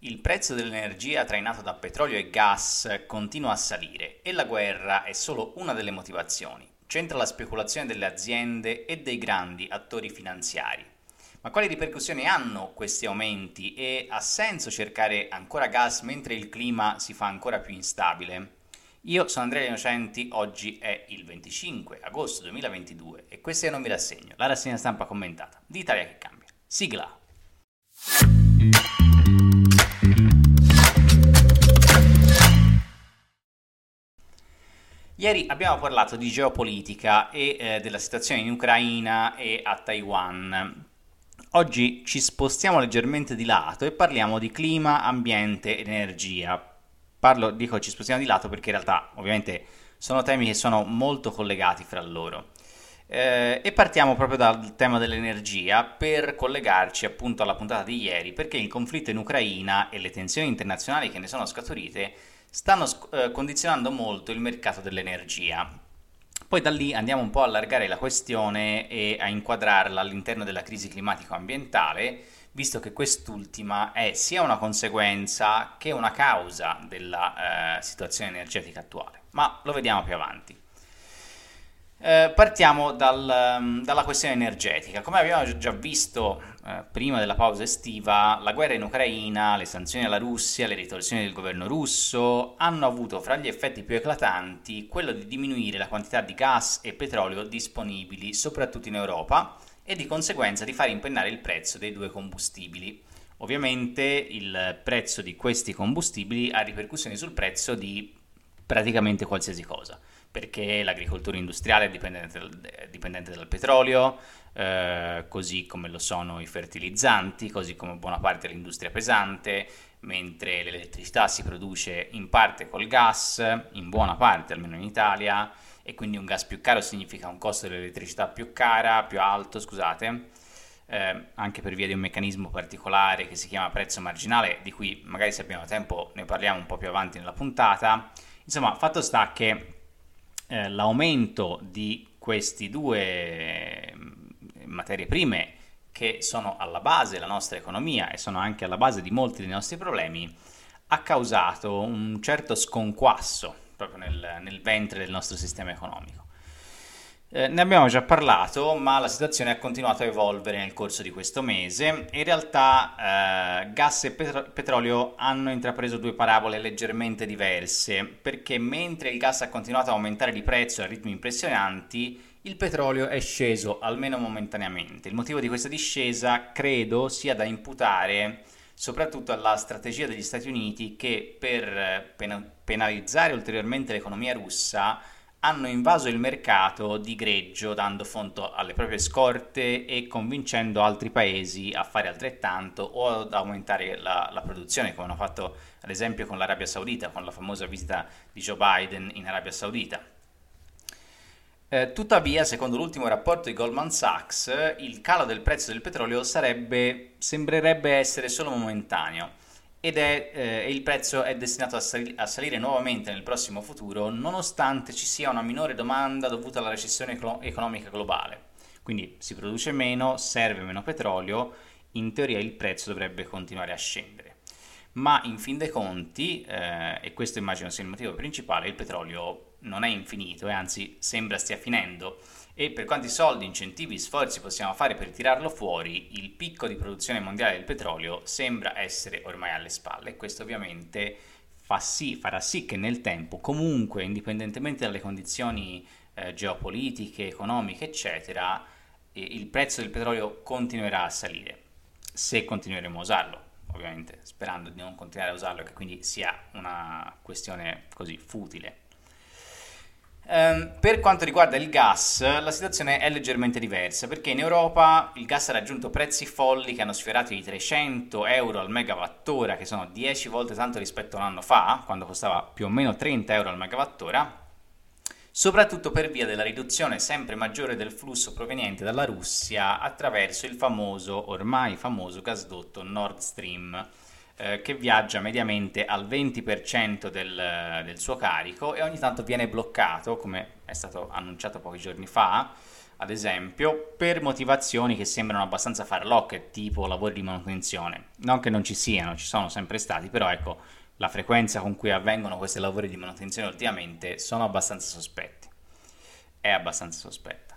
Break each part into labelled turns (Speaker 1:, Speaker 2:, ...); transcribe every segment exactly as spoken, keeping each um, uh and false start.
Speaker 1: Il prezzo dell'energia trainato da petrolio e gas continua a salire e la guerra è solo una delle motivazioni. C'entra la speculazione delle aziende e dei grandi attori finanziari. Ma quali ripercussioni hanno questi aumenti e ha senso cercare ancora gas mentre il clima si fa ancora più instabile? Io sono Andrea Innocenti, oggi è il venticinque agosto duemilaventidue e questa è Non mi rassegno, la rassegna stampa commentata di Italia che cambia. Sigla! Ieri abbiamo parlato di geopolitica e eh, della situazione in Ucraina e a Taiwan. Oggi ci spostiamo leggermente di lato e parliamo di clima, ambiente ed energia. Parlo, dico ci spostiamo di lato perché in realtà ovviamente sono temi che sono molto collegati fra loro. Eh, e partiamo proprio dal tema dell'energia per collegarci appunto alla puntata di ieri, perché il conflitto in Ucraina e le tensioni internazionali che ne sono scaturite stanno eh, condizionando molto il mercato dell'energia. Poi da lì andiamo un po' a allargare la questione e a inquadrarla all'interno della crisi climatico-ambientale, visto che quest'ultima è sia una conseguenza che una causa della eh, situazione energetica attuale. Ma lo vediamo più avanti. Eh, partiamo dal, um, dalla questione energetica. Come abbiamo già visto eh, prima della pausa estiva, la guerra in Ucraina, le sanzioni alla Russia, le ritorsioni del governo russo hanno avuto fra gli effetti più eclatanti quello di diminuire la quantità di gas e petrolio disponibili, soprattutto in Europa, e di conseguenza di far impennare il prezzo dei due combustibili. Ovviamente il prezzo di questi combustibili ha ripercussioni sul prezzo di praticamente qualsiasi cosa, perché l'agricoltura industriale è dipendente dal, è dipendente dal petrolio, eh, così come lo sono i fertilizzanti, così come buona parte dell'industria pesante, mentre l'elettricità si produce in parte col gas, in buona parte almeno in Italia, e quindi un gas più caro significa un costo dell'elettricità più cara, più alto, scusate, eh, anche per via di un meccanismo particolare che si chiama prezzo marginale, di cui magari se abbiamo tempo ne parliamo un po' più avanti nella puntata. Insomma, fatto sta che eh, l'aumento di questi due materie prime che sono alla base della nostra economia e sono anche alla base di molti dei nostri problemi ha causato un certo sconquasso proprio nel, nel ventre del nostro sistema economico. Eh, ne abbiamo già parlato, ma la situazione ha continuato a evolvere nel corso di questo mese e in realtà eh, gas e petro- petrolio hanno intrapreso due parabole leggermente diverse, perché mentre il gas ha continuato a aumentare di prezzo a ritmi impressionanti, il petrolio è sceso almeno momentaneamente. Il motivo di questa discesa credo sia da imputare soprattutto alla strategia degli Stati Uniti che per pen- penalizzare ulteriormente l'economia russa hanno invaso il mercato di greggio dando fondo alle proprie scorte e convincendo altri paesi a fare altrettanto o ad aumentare la, la produzione, come hanno fatto ad esempio con l'Arabia Saudita, con la famosa visita di Joe Biden in Arabia Saudita. Eh, tuttavia, secondo l'ultimo rapporto di Goldman Sachs, il calo del prezzo del petrolio sarebbe, sembrerebbe essere solo momentaneo ed è, eh, il prezzo è destinato a, sali- a salire nuovamente nel prossimo futuro, nonostante ci sia una minore domanda dovuta alla recessione ecolo- economica globale. Quindi si produce meno, serve meno petrolio, in teoria il prezzo dovrebbe continuare a scendere. Ma in fin dei conti, eh, e questo immagino sia il motivo principale, il petrolio non è infinito e anzi sembra stia finendo, e per quanti soldi, incentivi, sforzi possiamo fare per tirarlo fuori, il picco di produzione mondiale del petrolio sembra essere ormai alle spalle. Questo ovviamente fa sì, farà sì che nel tempo, comunque, indipendentemente dalle condizioni eh, geopolitiche, economiche, eccetera, eh, il prezzo del petrolio continuerà a salire, se continueremo a usarlo, ovviamente, sperando di non continuare a usarlo e che quindi sia una questione così futile. Um, per quanto riguarda il gas, la situazione è leggermente diversa perché in Europa il gas ha raggiunto prezzi folli che hanno sfiorato i trecento euro al megawattora, che sono dieci volte tanto rispetto a un anno fa, quando costava più o meno trenta euro al megawattora, soprattutto per via della riduzione sempre maggiore del flusso proveniente dalla Russia attraverso il famoso, ormai famoso gasdotto Nord Stream, eh, che viaggia mediamente al venti per cento del, del suo carico e ogni tanto viene bloccato, come è stato annunciato pochi giorni fa, ad esempio, per motivazioni che sembrano abbastanza farlocche, tipo lavori di manutenzione. Non che non ci siano, ci sono sempre stati, però ecco, la frequenza con cui avvengono questi lavori di manutenzione ultimamente sono abbastanza sospetti. È abbastanza sospetta.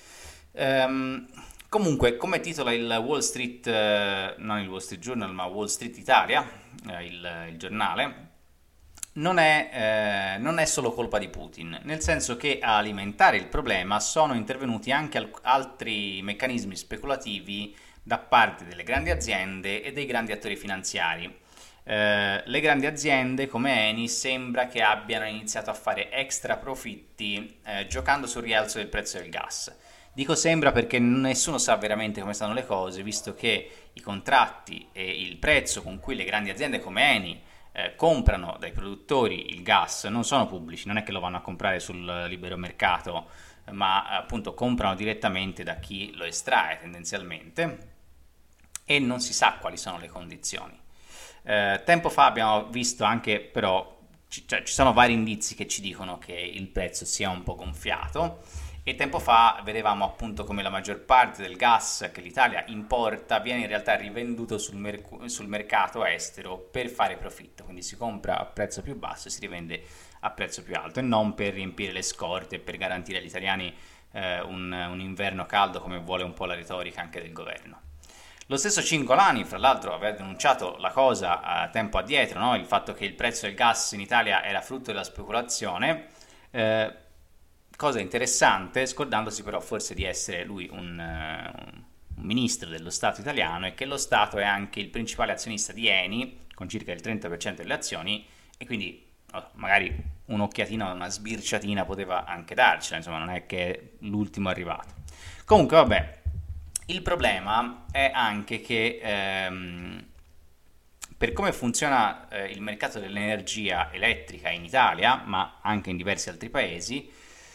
Speaker 1: Ehm, comunque, come titola il Wall Street, eh, non il Wall Street Journal, ma Wall Street Italia, eh, il, il giornale, non è, eh, non è solo colpa di Putin, nel senso che a alimentare il problema sono intervenuti anche al- altri meccanismi speculativi da parte delle grandi aziende e dei grandi attori finanziari. Eh, le grandi aziende come Eni sembra che abbiano iniziato a fare extra profitti eh, giocando sul rialzo del prezzo del gas. Dico sembra perché nessuno sa veramente come stanno le cose, visto che i contratti e il prezzo con cui le grandi aziende come Eni eh, comprano dai produttori il gas non sono pubblici, non è che lo vanno a comprare sul libero mercato, ma appunto comprano direttamente da chi lo estrae tendenzialmente e non si sa quali sono le condizioni. Eh, tempo fa abbiamo visto anche però, ci, cioè, ci sono vari indizi che ci dicono che il prezzo sia un po' gonfiato e tempo fa vedevamo appunto come la maggior parte del gas che l'Italia importa viene in realtà rivenduto sul, merc- sul mercato estero per fare profitto, quindi si compra a prezzo più basso e si rivende a prezzo più alto e non per riempire le scorte e per garantire agli italiani eh, un, un inverno caldo come vuole un po' la retorica anche del governo. Lo stesso Cingolani, fra l'altro, aveva denunciato la cosa a tempo addietro, no? Il fatto che il prezzo del gas in Italia era frutto della speculazione, eh, cosa interessante, scordandosi però forse di essere lui un, uh, un ministro dello Stato italiano e che lo Stato è anche il principale azionista di Eni, con circa il trenta per cento delle azioni, e quindi oh, magari un'occhiatina, una sbirciatina poteva anche darcela, insomma non è che è l'ultimo arrivato. Comunque vabbè, il problema è anche che ehm, per come funziona eh, il mercato dell'energia elettrica in Italia, ma anche in diversi altri paesi,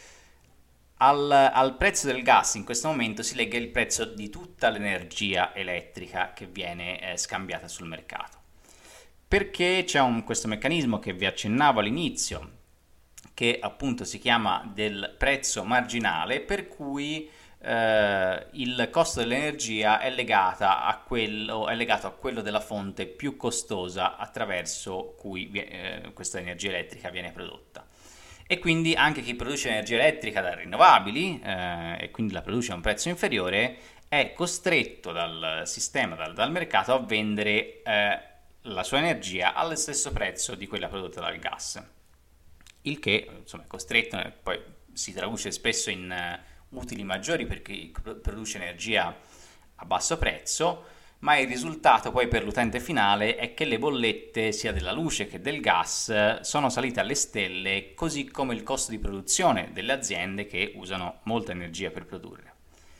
Speaker 1: al, al prezzo del gas in questo momento si lega il prezzo di tutta l'energia elettrica che viene eh, scambiata sul mercato. Perché c'è un, questo meccanismo che vi accennavo all'inizio, che appunto si chiama del prezzo marginale, per cui eh, il costo dell'energia è, legata a quello, è legato a quello della fonte più costosa attraverso cui eh, questa energia elettrica viene prodotta. E quindi anche chi produce energia elettrica da rinnovabili eh, e quindi la produce a un prezzo inferiore è costretto dal sistema, dal, dal mercato a vendere eh, la sua energia allo stesso prezzo di quella prodotta dal gas. Il che, insomma, è costretto, poi si traduce spesso in uh, utili maggiori per chi produce energia a basso prezzo, ma il risultato poi per l'utente finale è che le bollette sia della luce che del gas sono salite alle stelle, così come il costo di produzione delle aziende che usano molta energia per produrre.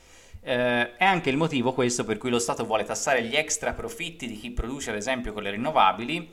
Speaker 1: Eh, è anche il motivo questo per cui lo Stato vuole tassare gli extra profitti di chi produce ad esempio con le rinnovabili,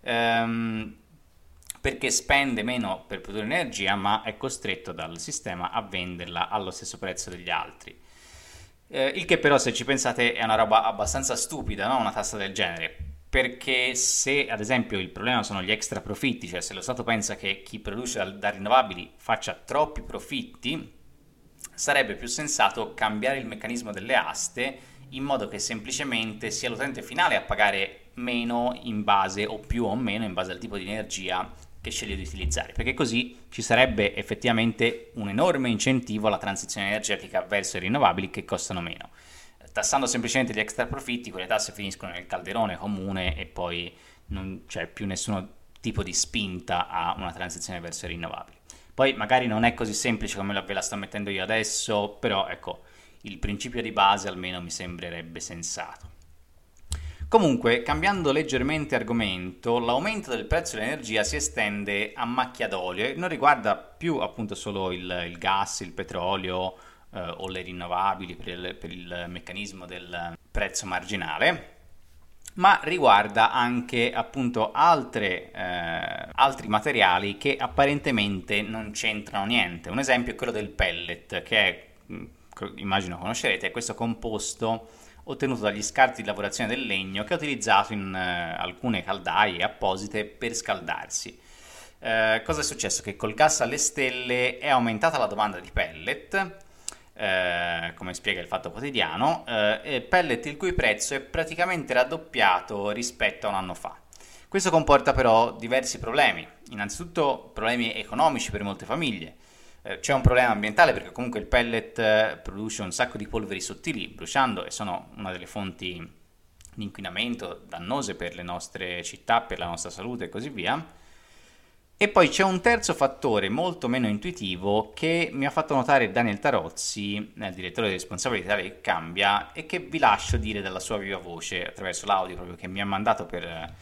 Speaker 1: ehm, perché spende meno per produrre energia ma è costretto dal sistema a venderla allo stesso prezzo degli altri. Eh, il che però, se ci pensate, è una roba abbastanza stupida, no? Una tassa del genere, perché se ad esempio il problema sono gli extra profitti, cioè se lo Stato pensa che chi produce da, da rinnovabili faccia troppi profitti, sarebbe più sensato cambiare il meccanismo delle aste in modo che semplicemente sia l'utente finale a pagare meno in base o più o meno in base al tipo di energia che sceglie di utilizzare, perché così ci sarebbe effettivamente un enorme incentivo alla transizione energetica verso i rinnovabili che costano meno. Tassando semplicemente gli extra profitti, quelle tasse finiscono nel calderone comune e poi non c'è più nessun tipo di spinta a una transizione verso i rinnovabili. Poi magari non è così semplice come ve la sto mettendo io adesso, però ecco, il principio di base almeno mi sembrerebbe sensato. Comunque, cambiando leggermente argomento, l'aumento del prezzo dell'energia si estende a macchia d'olio e non riguarda più appunto solo il, il gas, il petrolio eh, o le rinnovabili per il, per il meccanismo del prezzo marginale, ma riguarda anche appunto altre, eh, altri materiali che apparentemente non c'entrano niente. Un esempio è quello del pellet, che è, immagino conoscerete, è questo composto ottenuto dagli scarti di lavorazione del legno che è utilizzato in eh, alcune caldaie apposite per scaldarsi. Eh, cosa è successo? Che col gas alle stelle è aumentata la domanda di pellet, eh, come spiega il Fatto Quotidiano, eh, pellet il cui prezzo è praticamente raddoppiato rispetto a un anno fa. Questo comporta però diversi problemi, innanzitutto problemi economici per molte famiglie. Eh, c'è un problema ambientale perché comunque il pellet eh, produce un sacco di polveri sottili bruciando e sono una delle fonti di inquinamento dannose per le nostre città, per la nostra salute e così via. E poi c'è un terzo fattore molto meno intuitivo che mi ha fatto notare Daniel Tarozzi, il direttore responsabile di Italia che Cambia, e che vi lascio dire dalla sua viva voce attraverso l'audio proprio che mi ha mandato per,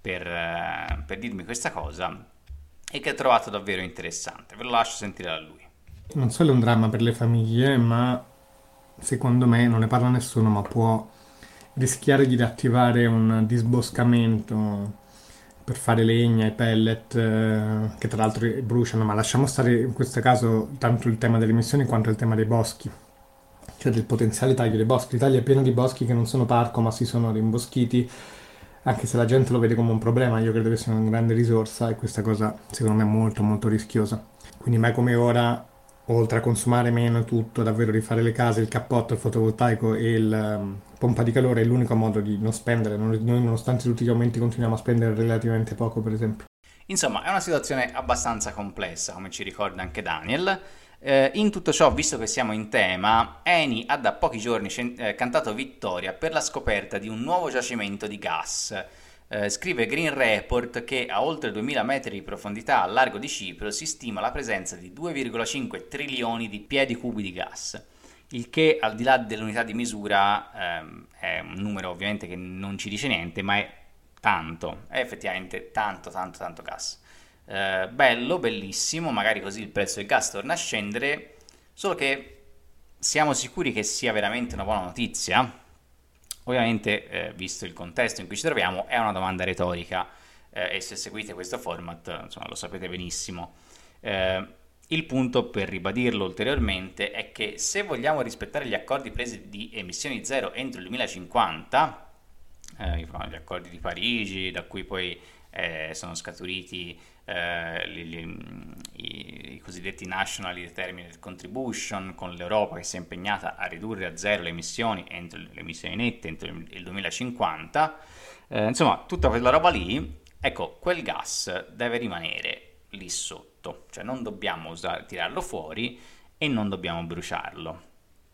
Speaker 1: per, per dirmi questa cosa e che ho trovato davvero interessante. Ve lo lascio sentire da lui.
Speaker 2: Non solo è un dramma per le famiglie, ma secondo me non ne parla nessuno, ma può rischiare di riattivare un disboscamento per fare legna e pellet, eh, che tra l'altro bruciano, ma lasciamo stare in questo caso tanto il tema delle emissioni quanto il tema dei boschi, cioè del potenziale taglio dei boschi. L'Italia è piena di boschi che non sono parco, ma si sono rimboschiti, anche se la gente lo vede come un problema, io credo che sia una grande risorsa e questa cosa secondo me è molto molto rischiosa. Quindi mai come ora, oltre a consumare meno e tutto, davvero rifare le case, il cappotto, il fotovoltaico e il um, pompa di calore è l'unico modo di non spendere. Noi, nonostante tutti gli aumenti, continuiamo a spendere relativamente poco, per esempio.
Speaker 1: Insomma, è una situazione abbastanza complessa, come ci ricorda anche Daniel. Eh, in tutto ciò, visto che siamo in tema, Eni ha da pochi giorni cen- eh, cantato vittoria per la scoperta di un nuovo giacimento di gas. Eh, scrive Green Report che a oltre duemila metri di profondità al largo di Cipro si stima la presenza di due virgola cinque trilioni di piedi cubi di gas, il che al di là dell'unità di misura ehm, è un numero ovviamente che non ci dice niente, ma è tanto, è effettivamente tanto tanto tanto gas. Eh, bello, bellissimo, magari così il prezzo del gas torna a scendere, solo che siamo sicuri che sia veramente una buona notizia? Ovviamente, eh, visto il contesto in cui ci troviamo, è una domanda retorica eh, e se seguite questo format, insomma, lo sapete benissimo. Eh, il punto, per ribadirlo ulteriormente, è che se vogliamo rispettare gli accordi presi di emissioni zero entro il duemilacinquanta, eh, gli accordi di Parigi, da cui poi eh, sono scaturiti eh, li, li, i, i cosiddetti National Determined Contribution, con l'Europa che si è impegnata a ridurre a zero le emissioni entro le emissioni nette entro il duemilacinquanta, eh, insomma tutta quella roba lì, ecco, quel gas deve rimanere lì sotto, cioè non dobbiamo usare, tirarlo fuori e non dobbiamo bruciarlo.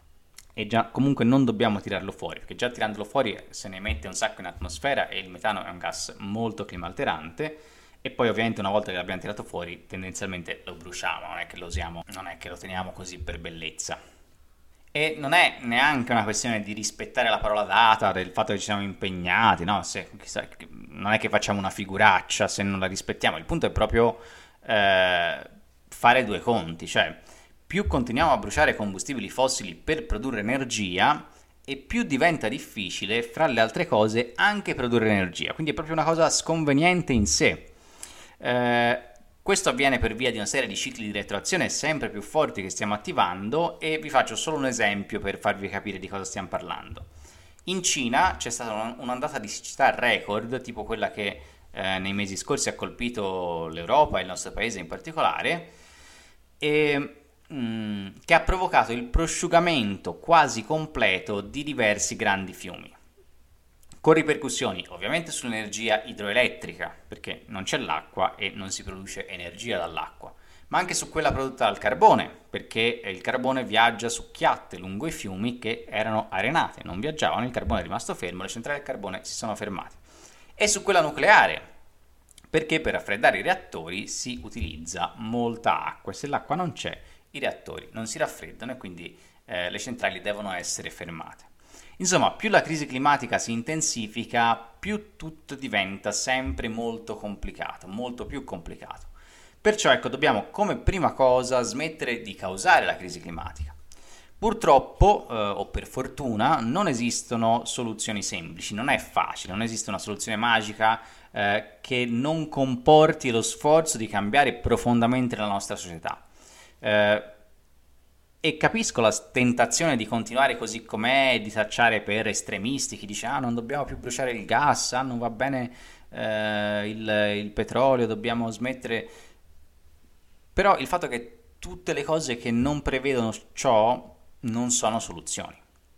Speaker 1: E già comunque non dobbiamo tirarlo fuori, perché già tirandolo fuori se ne emette un sacco in atmosfera e il metano è un gas molto climalterante. E poi ovviamente una volta che l'abbiamo tirato fuori tendenzialmente lo bruciamo, non è che lo usiamo, non è che lo teniamo così per bellezza. E non è neanche una questione di rispettare la parola data, del fatto che ci siamo impegnati, no? Se, chissà, non è che facciamo una figuraccia se non la rispettiamo, il punto è proprio eh, fare due conti, cioè più continuiamo a bruciare combustibili fossili per produrre energia e più diventa difficile, fra le altre cose, anche produrre energia, quindi è proprio una cosa sconveniente in sé. Eh, questo avviene per via di una serie di cicli di retroazione sempre più forti che stiamo attivando e vi faccio solo un esempio per farvi capire di cosa stiamo parlando. In Cina c'è stata un'ondata di siccità record, tipo quella che eh, nei mesi scorsi ha colpito l'Europa e il nostro paese in particolare, e, mm, che ha provocato il prosciugamento quasi completo di diversi grandi fiumi, con ripercussioni ovviamente sull'energia idroelettrica, perché non c'è l'acqua e non si produce energia dall'acqua, ma anche su quella prodotta dal carbone, perché il carbone viaggia su chiatte lungo i fiumi che erano arenate, non viaggiavano, il carbone è rimasto fermo, le centrali del carbone si sono fermate. E su quella nucleare, perché per raffreddare i reattori si utilizza molta acqua e se l'acqua non c'è i reattori non si raffreddano e quindi eh, le centrali devono essere fermate. Insomma, più la crisi climatica si intensifica, più tutto diventa sempre molto complicato, molto più complicato. Perciò, ecco, dobbiamo come prima cosa smettere di causare la crisi climatica. Purtroppo, eh, o per fortuna, non esistono soluzioni semplici, non è facile, non esiste una soluzione magica eh, che non comporti lo sforzo di cambiare profondamente la nostra società. Eh, E capisco la tentazione di continuare così com'è e di tacciare per estremisti chi dice ah non dobbiamo più bruciare il gas, ah non va bene eh, il, il petrolio, dobbiamo smettere. Però il fatto che tutte le cose che non prevedono ciò non sono soluzioni.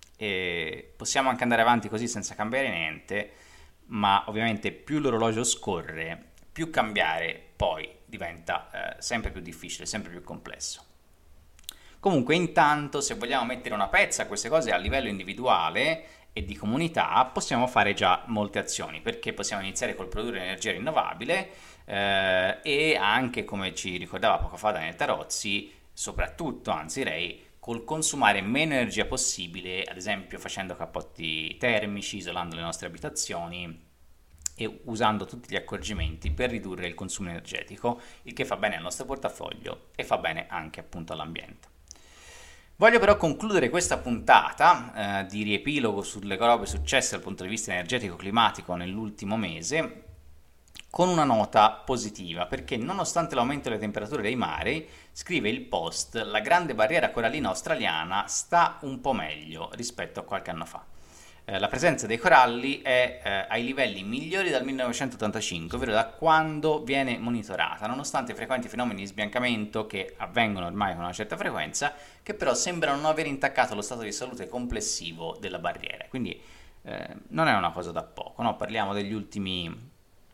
Speaker 1: E possiamo anche andare avanti così senza cambiare niente, ma ovviamente più l'orologio scorre, più cambiare poi diventa eh, sempre più difficile, sempre più complesso. Comunque, intanto, se vogliamo mettere una pezza a queste cose a livello individuale e di comunità, possiamo fare già molte azioni, perché possiamo iniziare col produrre energia rinnovabile eh, e anche, come ci ricordava poco fa Daniel Tarozzi, soprattutto, anzi direi, col consumare meno energia possibile, ad esempio facendo cappotti termici, isolando le nostre abitazioni e usando tutti gli accorgimenti per ridurre il consumo energetico, il che fa bene al nostro portafoglio e fa bene anche appunto all'ambiente. Voglio però concludere questa puntata eh, di riepilogo sulle robe successe dal punto di vista energetico-climatico nell'ultimo mese con una nota positiva, perché nonostante l'aumento delle temperature dei mari, scrive il Post, la grande barriera corallina australiana sta un po' meglio rispetto a qualche anno fa. Eh, la presenza dei coralli è eh, ai livelli migliori dal millenovecentottantacinque, ovvero da quando viene monitorata, nonostante i frequenti fenomeni di sbiancamento che avvengono ormai con una certa frequenza, che però sembrano non aver intaccato lo stato di salute complessivo della barriera. Quindi eh, non è una cosa da poco, no? Parliamo degli ultimi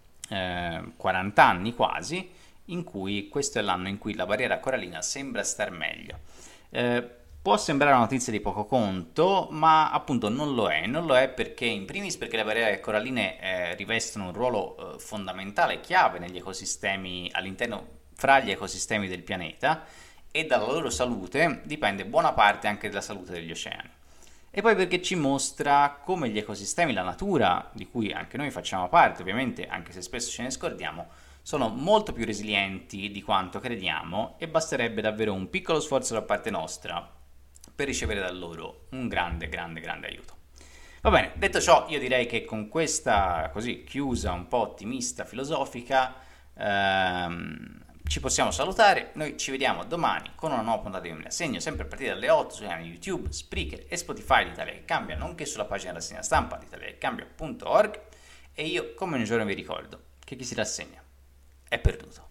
Speaker 1: eh, quaranta anni quasi, in cui questo è l'anno in cui la barriera corallina sembra star meglio. Eh, Può sembrare una notizia di poco conto, ma appunto non lo è. Non lo è perché, in primis, perché le barriere coralline eh, rivestono un ruolo eh, fondamentale, chiave negli ecosistemi, all'interno, fra gli ecosistemi del pianeta, e dalla loro salute dipende buona parte anche della salute degli oceani. E poi perché ci mostra come gli ecosistemi, la natura, di cui anche noi facciamo parte, ovviamente, anche se spesso ce ne scordiamo, sono molto più resilienti di quanto crediamo e basterebbe davvero un piccolo sforzo da parte nostra per ricevere da loro un grande, grande, grande aiuto. Va bene, detto ciò, io direi che con questa così chiusa un po' ottimista, filosofica, ehm, ci possiamo salutare. Noi ci vediamo domani con una nuova puntata di Un Assegno, sempre a partire dalle otto sui canali YouTube, Spreaker e Spotify di Italia che Cambia, nonché sulla pagina della rassegna stampa di italia che cambia punto org. E io, come ogni giorno, vi ricordo che chi si rassegna è perduto.